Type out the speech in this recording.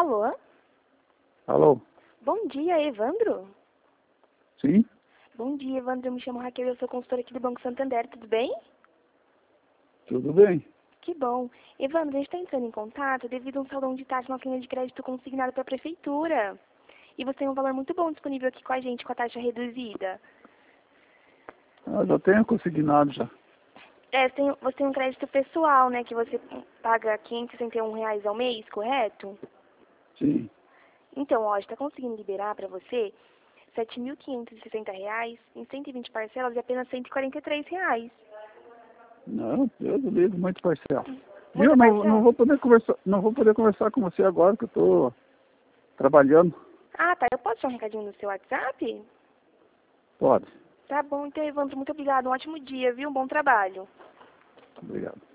Alô? Alô? Bom dia, Evandro? Sim? Bom dia, Evandro. Eu me chamo Raquel e eu sou consultora aqui do Banco Santander. Tudo bem? Tudo bem? Que bom. Evandro, a gente está entrando em contato devido a um salão de taxa na linha de crédito consignado para a Prefeitura. E você tem um valor muito bom disponível aqui com a gente, com a taxa reduzida. Ah, já tenho consignado já. Você tem um crédito pessoal, né, que você paga R$ 561 ao mês, correto? Sim. Então, ó, a gente está conseguindo liberar para você R$ 7.560 em 120 parcelas de apenas R$ 143. Não, Deus do livre, muito parcial. Muita Viu? Não, parcela? não vou poder conversar com você agora que eu estou trabalhando. Ah, tá. Eu posso dar um recadinho no seu WhatsApp? Pode. Tá bom, então, Evandro, muito obrigada. Um ótimo dia, viu? Um bom trabalho. Obrigado.